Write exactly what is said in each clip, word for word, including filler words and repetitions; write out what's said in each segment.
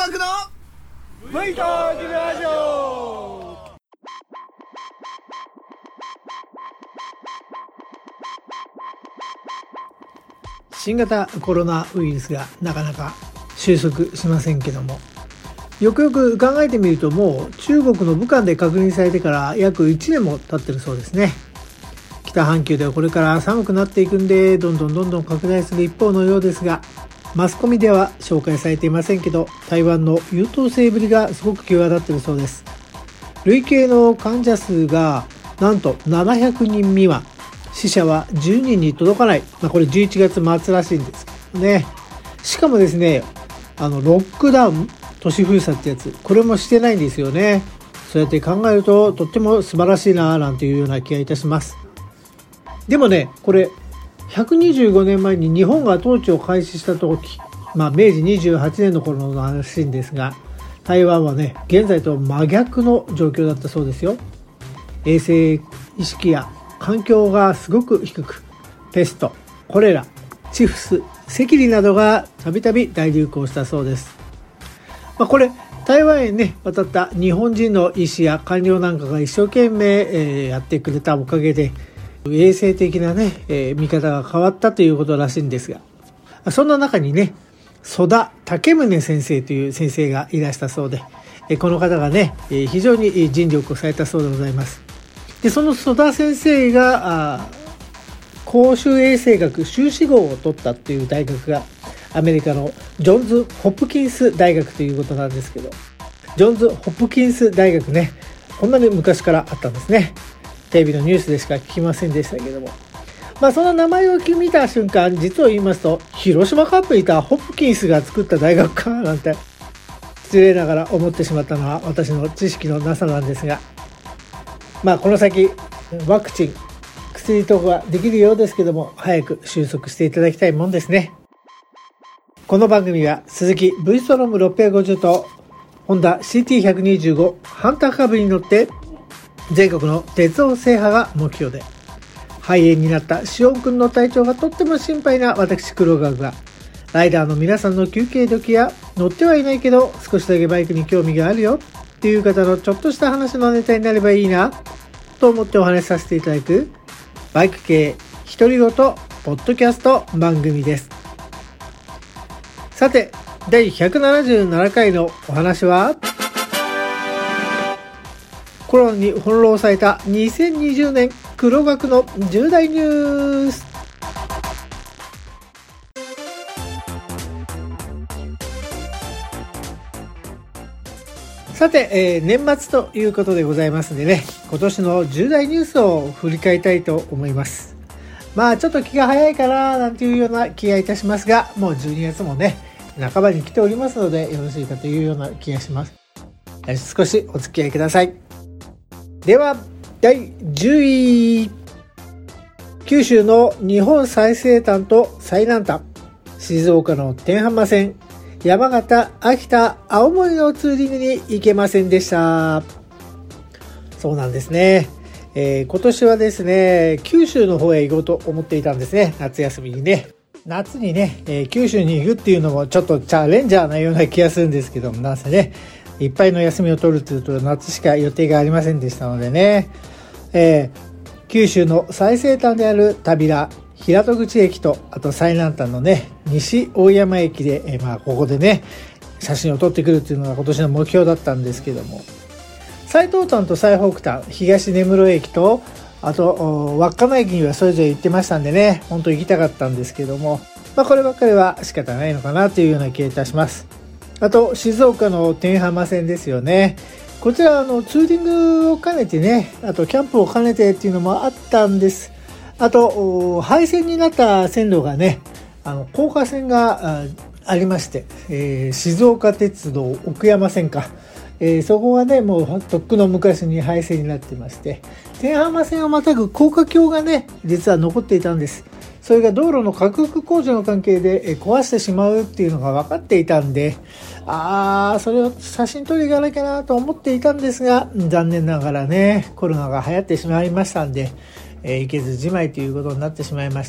学のブイトークラジオ。 新型コロナウイルスがなかなか収束しませんけども、よくよく考えてみると、もう中国の武漢で確認されてから約いちねんも経ってるそうですね。北半球ではこれから寒くなっていくんで、どんどんどんどん拡大する一方のようですが、マスコミでは紹介されていませんけど、台湾の優等生ぶりがすごく際立っているそうです。累計の患者数がなんとななひゃくにん未満、死者はじゅうにんに届かない、まあ、これじゅういちがつ末らしいんですけどね。しかもですね、あのロックダウン、都市封鎖ってやつ、これもしてないんですよね。そうやって考えるととっても素晴らしいななんていうような気がいたします。でもね、これひゃくにじゅうごねんまえに日本が統治を開始した時、まあ明治にじゅうはちねんの頃の話ですが、台湾はね、現在と真逆の状況だったそうですよ。衛生意識や環境がすごく低く、ペスト、コレラ、チフス、赤痢などがたびたび大流行したそうです。まあ、これ台湾へね渡った日本人の医師や官僚なんかが一生懸命、えー、やってくれたおかげで、衛生的なね、えー、見方が変わったということらしいんですが、そんな中にね、曽田武宗先生という先生がいらしたそうで、この方がね、非常に尽力をされたそうでございます。で、その曽田先生が公衆衛生学修士号を取ったっていう大学がアメリカのジョンズ・ホプキンス大学ということなんですけど、ジョンズ・ホプキンス大学ね、こんなに昔からあったんですね。テレビのニュースでしか聞きませんでしたけども、まあその名前を見た瞬間、実を言いますと広島カップにいたホプキンスが作った大学かなんて失礼ながら思ってしまったのは私の知識のなさなんですが、まあこの先ワクチン、薬とかができるようですけども、早く収束していただきたいもんですね。この番組は鈴木 V ストロームろっぴゃくごじゅうとホンダ シーティーひゃくにじゅうご ハンター株に乗って全国の鉄道制覇が目標で、肺炎になったしおんくんの体調がとっても心配な私黒川が、ライダーの皆さんの休憩時や乗ってはいないけど少しだけバイクに興味があるよっていう方のちょっとした話のネタになればいいなと思ってお話しさせていただくバイク系独り言ポッドキャスト番組です。さて、だいひゃくななじゅうななかいのお話は、コロナに翻弄されたにせんにじゅうねん黒学の重大ニュース。さて、えー、年末ということでございますのでね、今年の重大ニュースを振り返りたいと思います。まあちょっと気が早いかななんていうような気がいたしますが、もうじゅうにがつもね半ばに来ておりますので、よろしいかというような気がします。少しお付き合いください。ではだいじゅうい、九州の日本最西端と最南端、静岡の天浜線、山形、秋田、青森のツーリングに行けませんでした。そうなんですね、えー、今年はですね、九州の方へ行こうと思っていたんですね。夏休みにね、夏にね、えー、九州に行くっていうのもちょっとチャレンジャーなような気がするんですけども、なんせね、いっぱいの休みを取るというと夏しか予定がありませんでしたのでね、えー、九州の最西端である田平、平戸口駅と、あと最南端のね西大山駅で、えー、まあここでね写真を撮ってくるっていうのが今年の目標だったんですけども、最東端と最北端、東根室駅とあと稚内駅にはそれぞれ行ってましたんでね、本当に行きたかったんですけども、まあこればっかりは仕方ないのかなというような気がいたします。あと静岡の天浜線ですよね。こちらあのツーリングを兼ねてね、あとキャンプを兼ねてっていうのもあったんです。あと廃線になった線路がね、あの高架線が あ, ありまして、えー、静岡鉄道奥山線か、えー、そこがねもうとっくの昔に廃線になってまして、天浜線をまたぐ高架橋がね実は残っていたんです。それが道路の拡幅工事の関係で壊してしまうっていうのが分かっていたんで、あーそれを写真撮りがなきゃなと思っていたんですが、残念ながらねコロナが流行ってしまいましたんで、えー、行けずじまいということになってしまいました。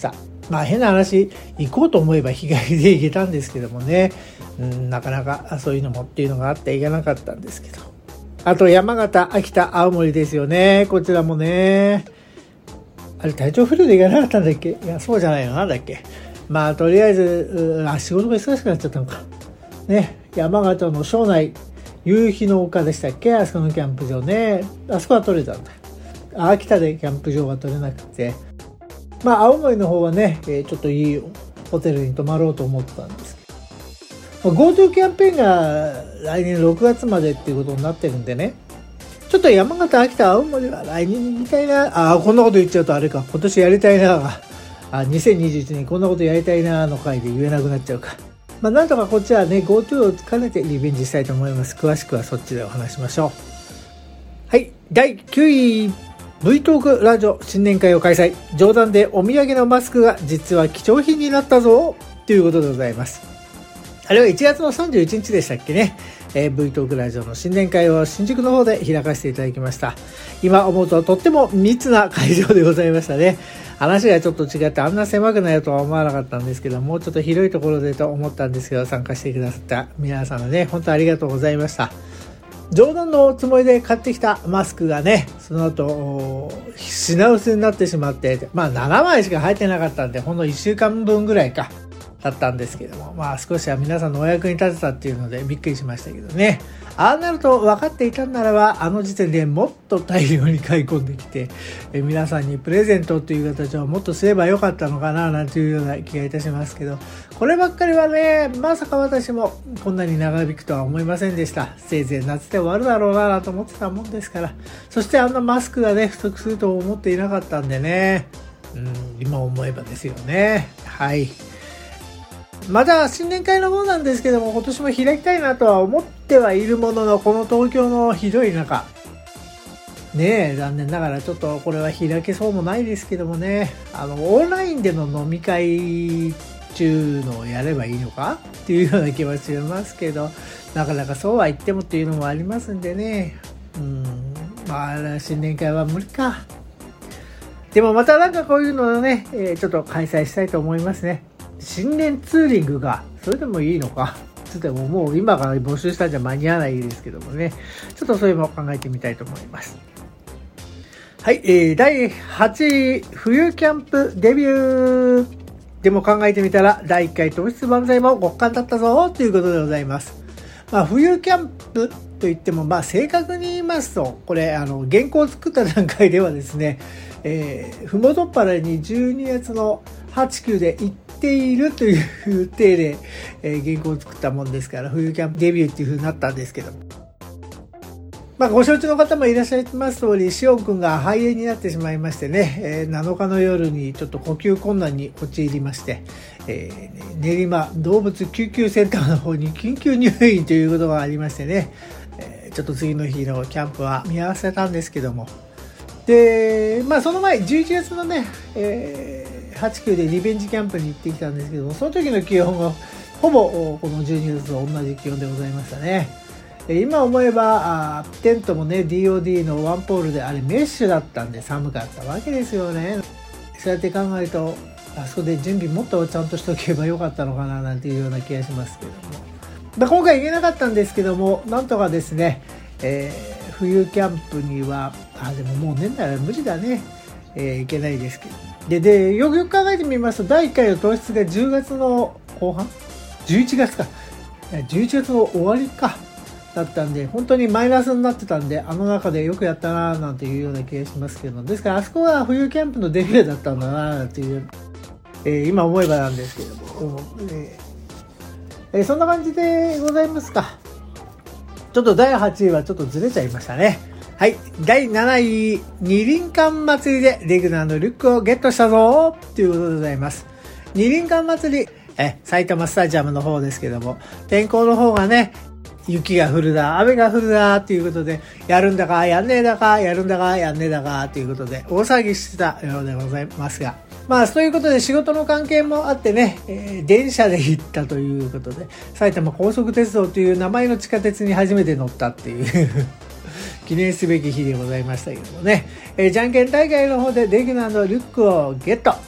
まあ変な話、行こうと思えば日帰りで行けたんですけどもね、うん、なかなかそういうのもっていうのがあって行けなかったんですけど。あと山形、秋田、青森ですよね。こちらもね。あれ体調不良で行かなかったんだっけ？いや、そうじゃないの。なんだっけ。まあとりあえず、あ、仕事が忙しくなっちゃったのか。ね、山形の庄内、夕日の丘でしたっけ？あそこのキャンプ場ね。あそこは取れたんだ。秋田でキャンプ場が取れなくて。まあ青森の方はね、ちょっといいホテルに泊まろうと思ってたんですけど。GoTo キャンペーンが来年ろくがつまでっていうことになってるんでね。ちょっと山形、秋田、青森は来年に行きたいな。あ、こんなこと言っちゃうとあれか。今年やりたいな。あ、にせんにじゅういちねんこんなことやりたいなの回で言えなくなっちゃうか。まあなんとかこっちはね、GoTo を兼ねてリベンジしたいと思います。詳しくはそっちでお話しましょう。はい。だいきゅうい。V トークラジオ新年会を開催。冗談でお土産のマスクが実は貴重品になったぞ。ということでございます。あれはいちがつのさんじゅういちにちでしたっけね。えー、V トークラジオの新年会を新宿の方で開かせていただきました。今思うととっても密な会場でございましたね。話がちょっと違ってあんな狭くなるとは思わなかったんですけど、もうちょっと広いところでと思ったんですけど、参加してくださった皆様ね、本当ありがとうございました。冗談のつもりで買ってきたマスクがね、その後品薄になってしまって、まあななまいしか入ってなかったんで、ほんのいっしゅうかんぶんぐらいかだったんですけども、まあ少しは皆さんのお役に立てたっていうのでびっくりしましたけどね。ああなると分かっていたんならば、あの時点でもっと大量に買い込んできて、え皆さんにプレゼントという形をもっとすればよかったのかななんていうような気がいたしますけど、こればっかりはね、まさか私もこんなに長引くとは思いませんでした。せいぜい夏で終わるだろうなと思ってたもんですから。そしてあんなマスクがね、不足すると思っていなかったんでね、うん、今思えばですよね。はい。まだ新年会の方なんですけども、今年も開きたいなとは思ってはいるものの、この東京のひどい中ねえ、残念ながらちょっとこれは開けそうもないですけどもね、あのオンラインでの飲み会中のをやればいいのかっていうような気はしますけど、なかなかそうは言ってもっていうのもありますんでね、うん、まあ新年会は無理か。でもまたなんかこういうのをね、えー、ちょっと開催したいと思いますね。新年ツーリングがそれでもいいのかつっても、もう今から募集したんじゃ間に合わないですけどもね、ちょっとそれも考えてみたいと思います。はい、えー、だいはちい冬キャンプデビューでも考えてみたらだいいっかい糖質万歳も極寒だったぞということでございます。まあ、冬キャンプといっても、まあ正確に言いますと、これあの原稿を作った段階ではですね、えー、ふもとっぱらにじゅうにがつのはち、きゅうで行っているという体で、えー、原稿を作ったもんですから、冬キャンプデビューっていう風になったんですけど、まあご承知の方もいらっしゃいます通り、しおんくんが肺炎になってしまいましてね、えー、なのかの夜にちょっと呼吸困難に陥りまして、えー、練馬動物救急センターの方に緊急入院ということがありましてね、えー、ちょっと次の日のキャンプは見合わせたんですけども、で、まあその前じゅういちがつのね、えー、はち、きゅうでリベンジキャンプに行ってきたんですけども、その時の気温がほぼこのじゅうにがつと同じ気温でございましたね。今思えばあテントもね ディーオーディー のワンポールであれメッシュだったんで寒かったわけですよね。そうやって考えるとあそこで準備もっとちゃんとしておけばよかったのかななんていうような気がしますけども、まあ、今回行けなかったんですけども、なんとかですね、えー、冬キャンプにはあでももう年内は無理だね、えー、行けないですけど、ででよくよく考えてみますとだいいっかいの糖質がじゅうがつの後半じゅういちがつかいやじゅういちがつの終わりかだったんで、本当にマイナスになってたんで、あの中でよくやったなーなんていうような気がしますけど、ですからあそこは冬キャンプのデビューだったんだなーなんていう、えー、今思えばなんですけども、えーえー、そんな感じでございますか。ちょっとだいはちいはちょっとずれちゃいましたね。はい、だいなない二輪館祭りでレグナーのリュックをゲットしたぞーということでございます。二輪館祭りえ埼玉スタジアムの方ですけども、天候の方がね雪が降るだ雨が降るだということで、やるんだかやんねえだかやるんだかやんねえだかということで大騒ぎしてたようでございますが、まあそういうことで仕事の関係もあってね、えー、電車で行ったということで、埼玉高速鉄道という名前の地下鉄に初めて乗ったっていう記念すべき日でございましたけどもね、えー、じゃんけん大会の方でレギュラーのリュックをゲット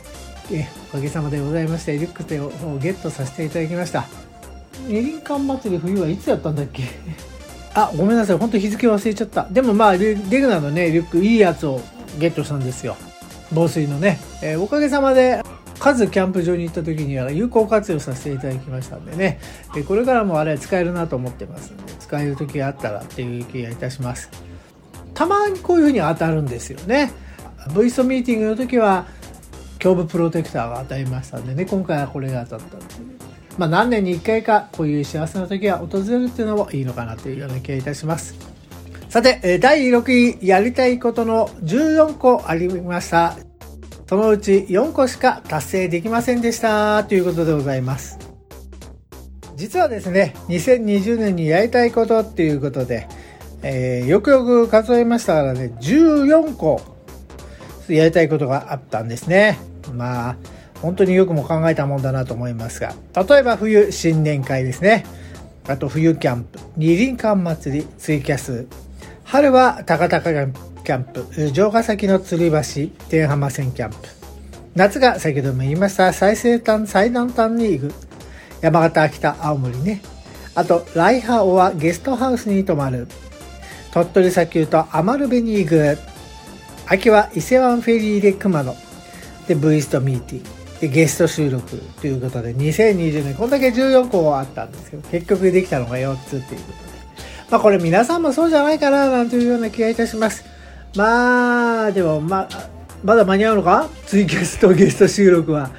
えおかげさまでございましてリュック手をゲットさせていただきました。二輪館祭り冬はいつやったんだっけあ、ごめんなさい、本当日付忘れちゃった。でもまあレギュラーのねリュックいいやつをゲットしたんですよ、防水のね、えー、おかげさまで数キャンプ場に行った時には有効活用させていただきましたんでね、えー、これからもあれ使えるなと思ってますので、使える時があったらっていう気がいたします。たまにこういう風に当たるんですよね。 V ストミーティングの時は胸部プロテクターが当たりましたんでね、今回はこれが当たったっていう、まあ何年にいっかいかこういう幸せな時が訪れるっていうのもいいのかなというような気がいたします。さてだいろくいやりたいことのじゅうよんこありました。そのうちよんこしか達成できませんでしたということでございます。実はですねにせんにじゅうねんにやりたいことっていうことで、えー、よくよく数えましたからねじゅうよんこやりたいことがあったんですね。まあ本当によくも考えたもんだなと思いますが、例えば冬新年会ですね、あと冬キャンプ、二輪館祭り、ツイキャス、春は高々キャンプ、城ヶ崎の吊り橋、天浜線キャンプ、夏が先ほども言いました最西端最南端に行く、山形秋田青森ね、あとライハオはゲストハウスに泊まる、鳥取砂丘と余部に行く、秋は伊勢湾フェリーで熊野で V ストミーティングでゲスト収録ということでにせんにじゅうねんこんだけじゅうよんこあったんですけど、結局できたのがよっつっていうことで、まあこれ皆さんもそうじゃないかななんていうような気がいたします。まあでもまあまだ間に合うのか、ツイキャスとゲスト収録は、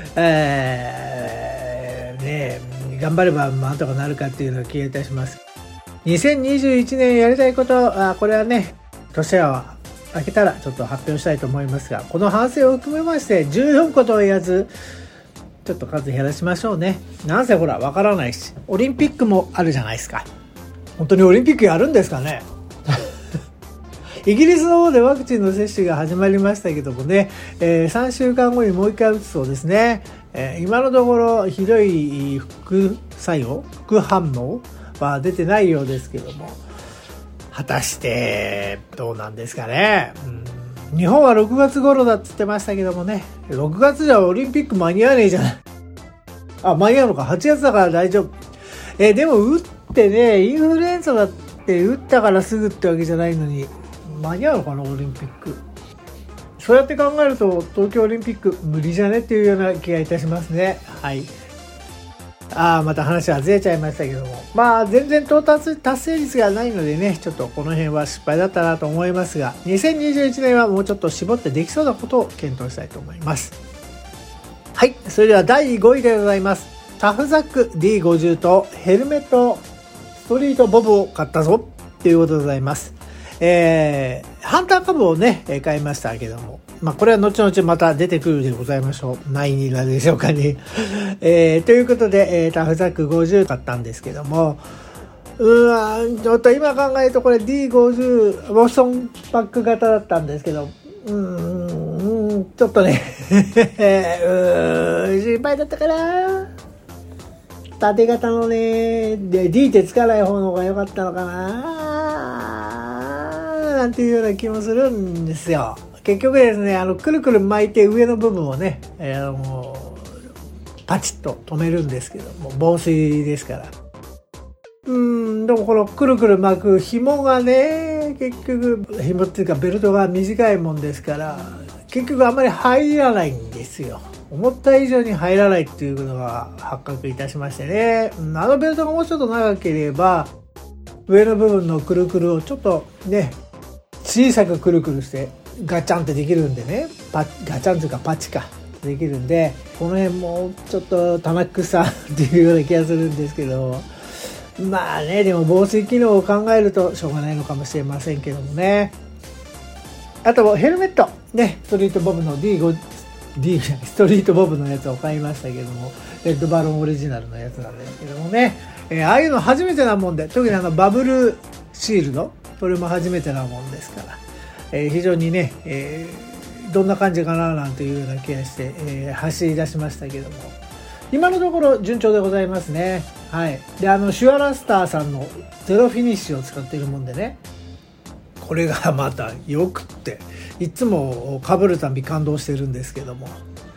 えー、ね頑張ればなんとかなるかっていうのを気がいたします。にせんにじゅういちねんやりたいこと、あこれはね年は明けたらちょっと発表したいと思いますが、この反省を含めましてじゅうよんことを言わずちょっと数減らしましょうね。なんせほらわからないし、オリンピックもあるじゃないですか。本当にオリンピックやるんですかねイギリスの方でワクチンの接種が始まりましたけどもね、えー、さんしゅうかんごにもう一回打つそうですね。えー、今のところひどい副作用副反応は出てないようですけども、果たしてどうなんですかね。うん、日本はろくがつ頃だって言ってましたけどもね、ろくがつじゃオリンピック間に合わねえじゃない。あ、間に合うのか、はちがつだから大丈夫。えー、でも打ってね、インフルエンザだって打ったからすぐってわけじゃないのに間に合うのかなオリンピック。そうやって考えると東京オリンピック無理じゃねっていうような気がいたしますね。はい。ああまた話はずれちゃいましたけども、まあ全然到達達成率がないのでね、ちょっとこの辺は失敗だったなと思いますが、にせんにじゅういちねんはもうちょっと絞ってできそうなことを検討したいと思います。はい、それではだいごいでございます。タフザック ディーごじゅう とヘルメットストリートボブを買ったぞということでございます。えー、ハンター株をね買いましたけども、まあこれは後々また出てくるでございましょう。何位になるでしょうかね。えー、ということで、えー、タフザックごじゅう買ったんですけども、うわちょっと今考えるとこれ ディーごじゅう ボストンパック型だったんですけど、うーんちょっとねうー心配だったかな。縦型のねで D ってつかない方の方が良かったのかななんていうような気もするんですよ。結局ですね、あのくるくる巻いて上の部分をね、えー、あのパチッと止めるんですけども、防水ですから。うーんでもこのくるくる巻く紐がね、結局紐っていうかベルトが短いもんですから結局あんまり入らないんですよ。思った以上に入らないっていうことが発覚いたしましてね、あのベルトがもうちょっと長ければ上の部分のくるくるをちょっとね小さくくるくるしてガチャンってできるんでね、パガチャンというかパチかできるんで、この辺もちょっと棚草っていうような気がするんですけど、まあねでも防水機能を考えるとしょうがないのかもしれませんけどもね。あとヘルメットね、ストリートボブの ディーごじゅうD ストリートボブのやつを買いましたけども、レッドバロンオリジナルのやつなんですけどもね、えー、ああいうの初めてなもんで、特にあのバブルシールドこれも初めてなもんですから、えー、非常にね、えー、どんな感じかななんていうような気がして、えー、走り出しましたけども、今のところ順調でございますね。はい。であのシュアラスターさんのゼロフィニッシュを使っているもんでね、これがまたよくっていつも被るたび感動してるんですけども、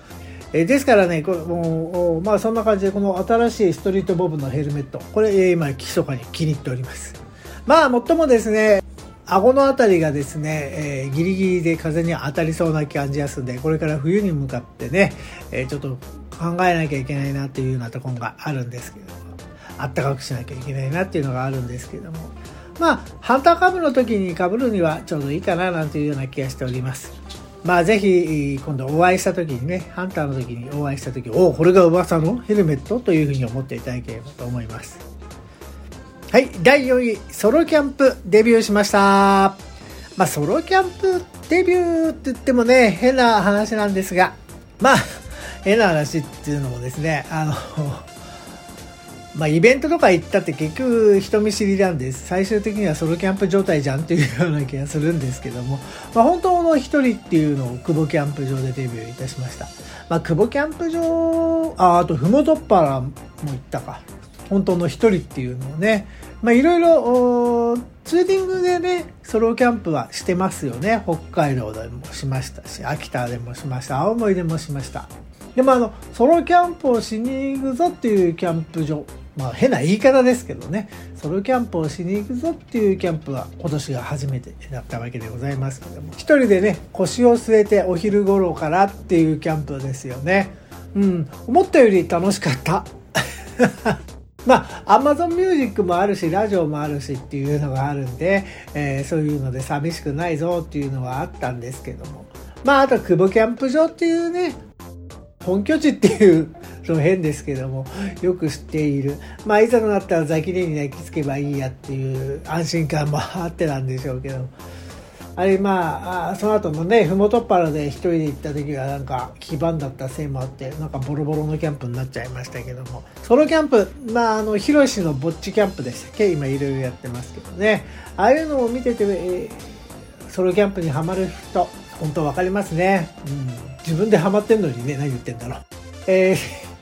えー、ですからね、これもうまあそんな感じで、この新しいストリートボブのヘルメット、これ、えー、今密かに気に入っております。まあもっともですね、顎のあたりがですね、えー、ギリギリで風に当たりそうな感じがするんで、これから冬に向かってね、えー、ちょっと考えなきゃいけないなっていうようなところがあるんですけども、あったかくしなきゃいけないなっていうのがあるんですけども、まあハンターカブの時に被るにはちょうどいいかななんていうような気がしております。まあぜひ今度お会いした時にね、ハンターの時にお会いした時、おお、これが噂のヘルメットというふうに思っていただければと思います。はい、だいよんい、ソロキャンプデビューしました。まあソロキャンプデビューって言ってもね、変な話なんですが、まあ変な話っていうのもですね、あのまあイベントとか行ったって結局人見知りなんです。最終的にはソロキャンプ状態じゃんっていうような気がするんですけども、まあ本当の一人っていうのを久保キャンプ場でデビューいたしました。まあ久保キャンプ場、あ、あとふもとっぱらも行ったか。本当の一人っていうのをね、まあいろいろツーリングでね、ソロキャンプはしてますよね。北海道でもしましたし、秋田でもしました、青森でもしました。でもあのソロキャンプをしに行くぞっていうキャンプ場、まあ変な言い方ですけどね、ソロキャンプをしに行くぞっていうキャンプは今年が初めてだったわけでございますけども、一人でね腰を据えてお昼頃からっていうキャンプですよね。うん、思ったより楽しかったまあ Amazon Music もあるしラジオもあるしっていうのがあるんで、えー、そういうので寂しくないぞっていうのはあったんですけども、まああと久保キャンプ場っていうね本拠地っていうその変ですけどもよく知っている、まあいざとなったらザキレに泣きつけばいいやっていう安心感もあってなんでしょうけど、あれまあその後のねふもとっぱらで一人で行った時はなんか基盤だったせいもあってなんかボロボロのキャンプになっちゃいましたけども、ソロキャンプ、まああのヒロシのぼっちキャンプでしたっけ、今いろいろやってますけどね、ああいうのを見てて、えー、ソロキャンプにハマる人本当わかりますね、うん、自分でハマってんのにね何言ってんだろう、えー、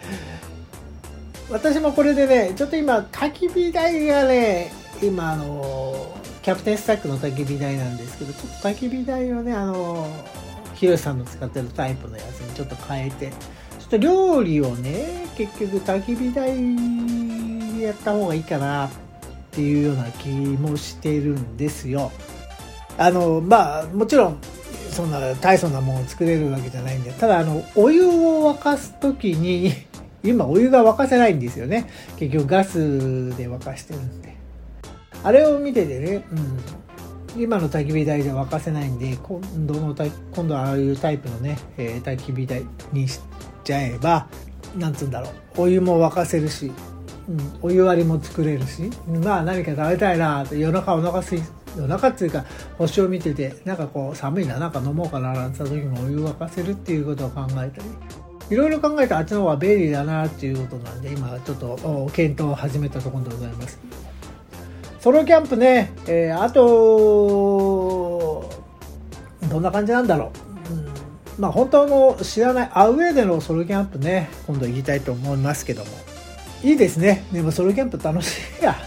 私もこれでねちょっと今焚き火台がね今あのキャプテンスタックの焚き火台なんですけど、ちょっと焚き火台をねあのヒロシさんの使ってるタイプのやつにちょっと変えて、ちょっと料理をね結局焚き火台でやった方がいいかなっていうような気もしているんですよ。あのまあもちろんそんな大層なものを作れるわけじゃないんで、ただあのお湯を沸かすときに今お湯が沸かせないんですよね。結局ガスで沸かしてるんで、あれを見ててね、うん、今の焚き火台で沸かせないんで、今度の今度はああいうタイプのね、えー、焚き火台にしちゃえばなんつうんだろう、お湯も沸かせるし、うん、お湯割りも作れるし、まあ何か食べたいなと、夜中お腹すい夜中っていうか星を見ててなんかこう寒いな、なんか飲もうかななんて言った時もお湯を沸かせるっていうことを考えたり、いろいろ考えたらあっちの方が便利だなっていうことなんで、今ちょっと検討を始めたところでございます。ソロキャンプね、えー、あとどんな感じなんだろう、うん、まあ本当の知らないアウェーでのソロキャンプね今度行きたいと思いますけども、いいですね。でもソロキャンプ楽しいや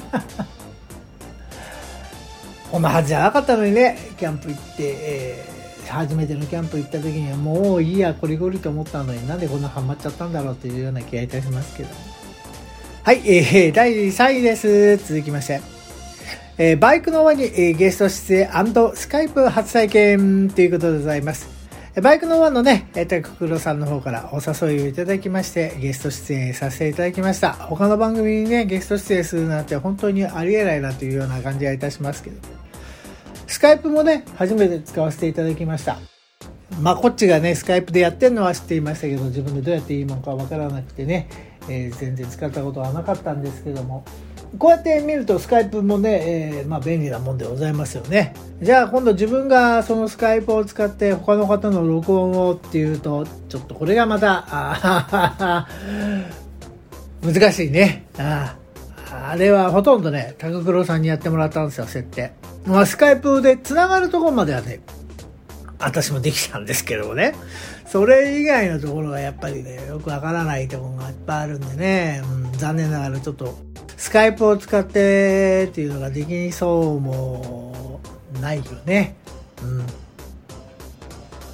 こんなはずじゃなかったのにね、キャンプ行って、えー、初めてのキャンプ行った時にはもういいやこりごりと思ったのになんでこんなハマっちゃったんだろうというような気がいたしますけど、はい、えー、だいさんいです。続きまして、えー、バイクの輪に、えー、ゲスト出演&スカイプ初体験ということでございます。バイクの輪のね、タククロさんの方からお誘いをいただきましてゲスト出演させていただきました。他の番組にねゲスト出演するなんて本当にありえないなというような感じがいたしますけど、スカイプもね初めて使わせていただきました。まあこっちがねスカイプでやってるのは知っていましたけど、自分でどうやっていいものかわからなくてね、えー、全然使ったことはなかったんですけども、こうやって見るとスカイプもね、えー、まあ便利なもんでございますよね。じゃあ今度自分がそのスカイプを使って他の方の録音をっていうとちょっとこれがまたあ難しいね。ああれはほとんどねタククロさんにやってもらったんですよ、設定。まあスカイプでつながるところまではね私もできたんですけどもね、それ以外のところがやっぱりねよくわからないところがいっぱいあるんでね、うん、残念ながらちょっとスカイプを使ってっていうのができそうもないよね。うん。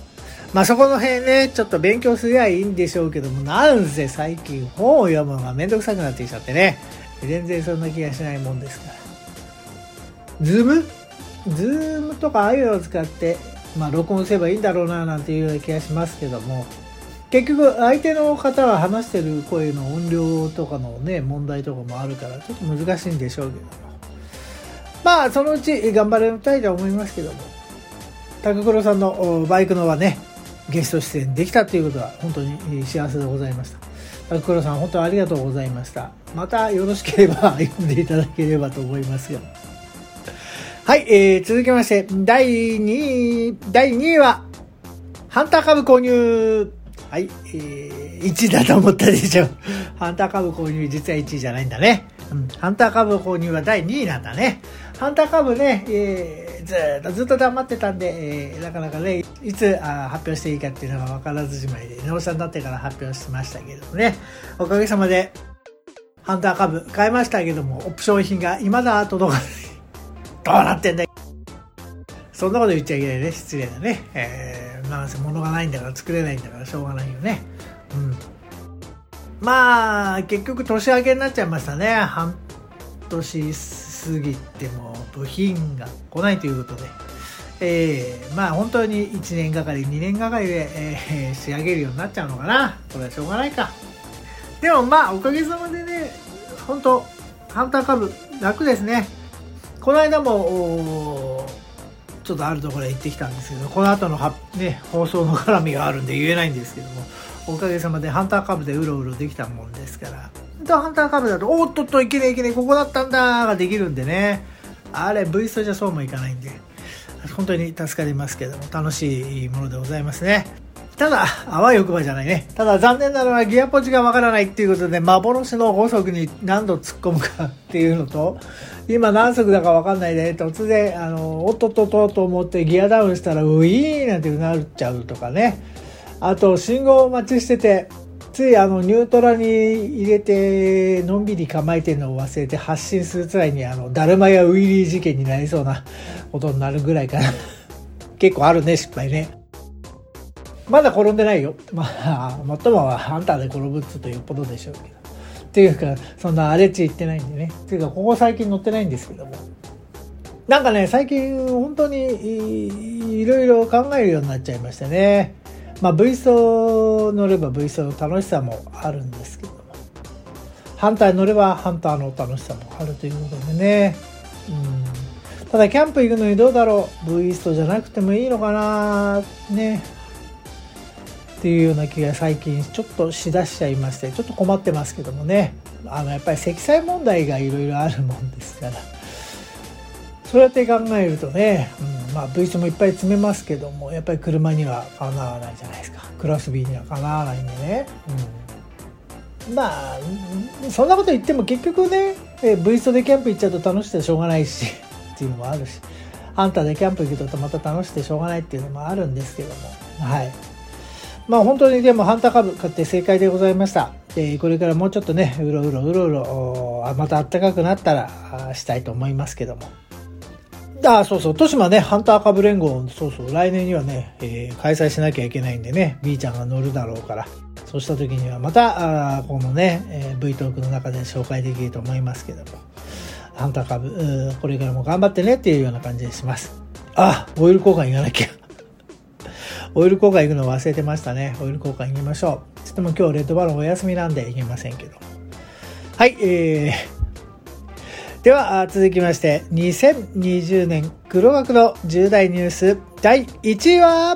まあそこの辺ね、ちょっと勉強すりゃいいんでしょうけども、なんせ最近本を読むのがめんどくさくなってきちゃってね、全然そんな気がしないもんですから。ズームズームとかああいうのを使って、まあ録音すればいいんだろうななんていうような気がしますけども、結局相手の方が話してる声の音量とかのね、問題とかもあるから、ちょっと難しいんでしょうけども。まあそのうち頑張れたいと思いますけども、高黒さんのバイクのはね、ゲスト出演できたということは本当に幸せでございました。高黒さん本当にありがとうございました。またよろしければ読んでいただければと思いますが。はい、えー、続きましてだいにいだいにいはハンター株購入。はい、えー、いちいだと思ったでしょ。ハンター株購入実はいちいじゃないんだね。うん、ハンター株購入はだいにいなんだね。ハンター株ね、えー、ずっとずっと黙ってたんで、えー、なかなかね、いつあ発表していいかっていうのが分からずじまいで、納車になってから発表しましたけどもね、おかげさまでハンター株買いましたけども、オプション品が未だ届かない。どうなってんだよ。そんなこと言っちゃいけないね。失礼だね。えー、なんせ物がないんだから作れないんだからしょうがないよね。うん。まあ結局年明けになっちゃいましたね。半年過ぎても部品が来ないということで、えー、まあ本当にいちねんがかりにねんがかりで、えー、仕上げるようになっちゃうのかな。これはしょうがないか。でもまあおかげさまでね、本当ハンター株楽ですね。この間もちょっとあるところへ行ってきたんですけど、この後のは、ね、放送の絡みがあるんで言えないんですけども、おかげさまでハンター株でうろうろできたもんですから、ハンター株だとおっとっといけねえいけねえここだったんだができるんでね、あれ ブイストじゃそうもいかないんで本当に助かりますけども、楽しいものでございますね。ただあわよくばじゃないね。ただ残念なのはギアポジがわからないっていうことで、幻のご速に何度突っ込むかっていうのと、今何速だかわかんないで突然あのおっとっとっとと思ってギアダウンしたらウィーなんてなっちゃうとかね。あと信号待ちしててついあのニュートラに入れてのんびり構えてるのを忘れて発進するつらいにあのだるまやウィリー事件になりそうなことになるぐらいかな。結構あるね、失敗ね。まだ転んでないよ。まあもっともはハンターで転ぶっつうとよっぽどでしょうけど、っていうかそんな荒れ地行ってないんでね。っていうかここ最近乗ってないんですけども、なんかね最近本当にいろいろ考えるようになっちゃいましたね。まあ ブイスト乗れば ブイストの楽しさもあるんですけども、ハンターに乗ればハンターの楽しさもあるということでね。うん、ただキャンプ行くのにどうだろう、 ブイストじゃなくてもいいのかなねっていうような気が最近ちょっとしだしちゃいまして、ちょっと困ってますけどもね。あのやっぱり積載問題がいろいろあるもんですから、そうやって考えるとね、うん、まあ ブイストもいっぱい詰めますけども、やっぱり車にはかなわないじゃないですか。クラス B にはかなわないんでね、うん、まあそんなこと言っても結局ね、ブイストでキャンプ行っちゃうと楽しくてしょうがないしっていうのもあるし、ハンターでキャンプ行くとまた楽しくてしょうがないっていうのもあるんですけども、はい。まあ本当にでもハンター株買って正解でございました。えー、これからもうちょっとねうろうろうろうろまた暖かくなったらしたいと思いますけども、あそうそう、豊島ねハンター株連合、そうそう来年にはね、えー、開催しなきゃいけないんでね、 B ちゃんが乗るだろうから、そうした時にはまたあこのね、えー、V トークの中で紹介できると思いますけども、ハンター株これからも頑張ってねっていうような感じにします。あオイル交換行かなきゃオイル交換行くの忘れてましたね。オイル交換行きましょう。ちょっとも今日レッドバロンお休みなんで行けませんけど、はい、えー、では続きましてにせんにじゅうねん黒学の重大ニュースだいいちいは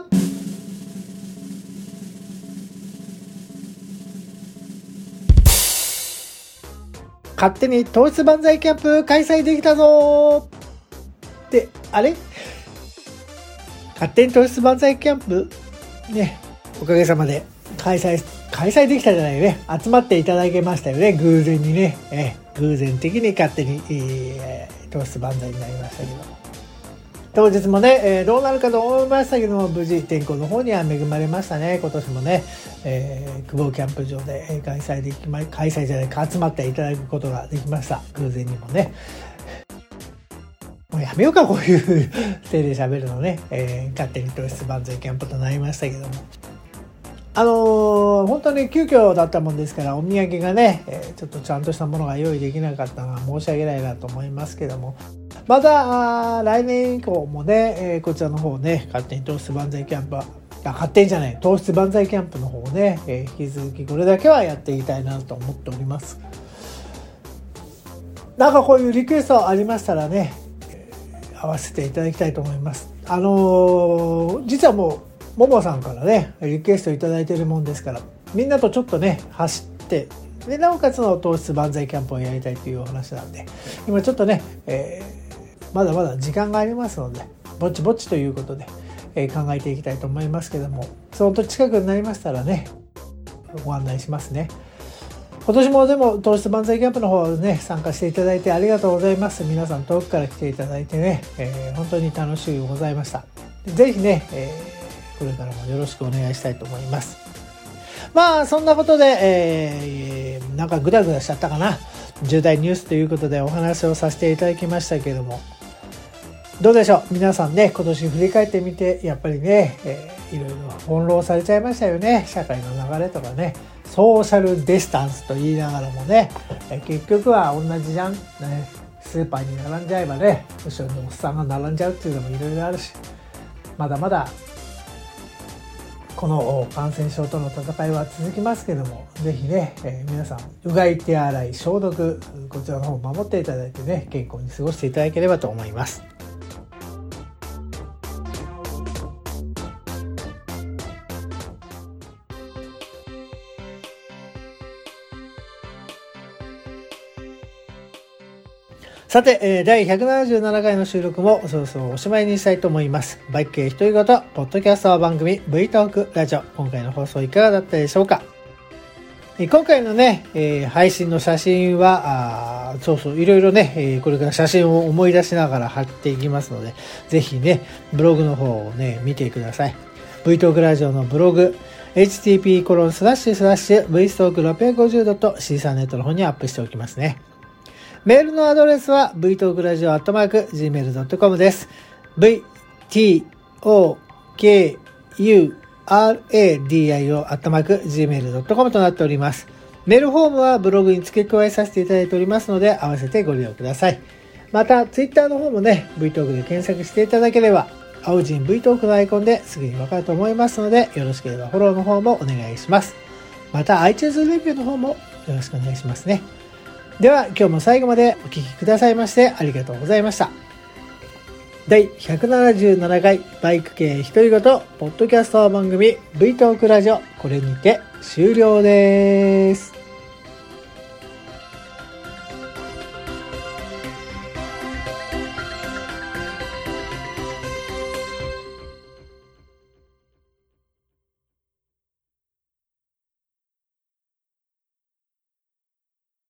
勝手に糖質万歳キャンプ開催できたぞーって、あれ勝手に糖質万歳キャンプね、おかげさまで開催開催できたじゃないよね。集まっていただけましたよね、偶然にね、え偶然的に勝手に、えー、糖質万歳になりましたけども、当日もね、えー、どうなるかと思いましたけども、無事天候の方には恵まれましたね。今年もね、えー、久保キャンプ場で開催できま開催じゃないか集まっていただくことができました。偶然にもね。 もうやめようかこういう手で喋るのね、えー、勝手に糖質万歳キャンプとなりましたけども、あのー、本当に急遽だったもんですからお土産がね、えー、ちょっとちゃんとしたものが用意できなかったのは申し訳ないなと思いますけども、また来年以降もね、えー、こちらの方ね、勝手に糖質万歳キャンプはあ勝手にじゃない糖質万歳キャンプの方をね、えー、引き続きこれだけはやっていきたいなと思っております。なんかこういうリクエストありましたらね、えー、合わせていただきたいと思います。あのー、実はもうももさんからねリクエストいただいているもんですから、みんなとちょっとね走ってでなおかつの糖質万歳キャンプをやりたいというお話なんで、今ちょっとね、えー、まだまだ時間がありますのでぼちぼちということで、えー、考えていきたいと思いますけども、そのと近くになりましたらねご案内しますね。今年もでも糖質万歳キャンプの方ね参加していただいてありがとうございます。皆さん遠くから来ていただいてね、えー、本当に楽しゅうございました。ぜひね、えー、これからもよろしくお願いしたいと思います。まあそんなことで、えー、なんかグダグダしちゃったかな、重大ニュースということでお話をさせていただきましたけれども、どうでしょう皆さんね、今年振り返ってみてやっぱりね、えー、いろいろ翻弄されちゃいましたよね。社会の流れとかね、ソーシャルディスタンスと言いながらもね、えー、結局は同じじゃん、ね、スーパーに並んじゃえばね後ろにおっさんが並んじゃうっていうのもいろいろあるし、まだまだこの感染症との戦いは続きますけども、ぜひね、えー、皆さんうがい手洗い消毒こちらの方を守っていただいてね、健康に過ごしていただければと思います。さて、だいひゃくななじゅうななかいの収録もそろそろおしまいにしたいと思います。バイク系独り言ポッドキャスト番組 V トークラジオ、今回の放送いかがだったでしょうか。今回のね、えー、配信の写真はあそうそういろいろね、えー、これから写真を思い出しながら貼っていきますので、ぜひねブログの方をね見てください。 V トークラジオのブログ エイチティーピーコロンスラッシュスラッシュブイストークろっぴゃくごじゅうドットシーサーネットの方にアップしておきますね。メールのアドレスは ブイトークラジオアットマークジーメールドットコム です。 ブイトークラジオ アットマークジーメールドットコム となっております。メールフォームはブログに付け加えさせていただいておりますので、合わせてご利用ください。またツイッターの方もね V トークで検索していただければ青人 V トークのアイコンですぐにわかると思いますので、よろしければフォローの方もお願いします。また iTunes レビューの方もよろしくお願いしますね。では今日も最後までお聞きくださいましてありがとうございました。だいひゃくななじゅうななかいバイク系独り言ポッドキャスト番組 V トークラジオ、これにて終了です。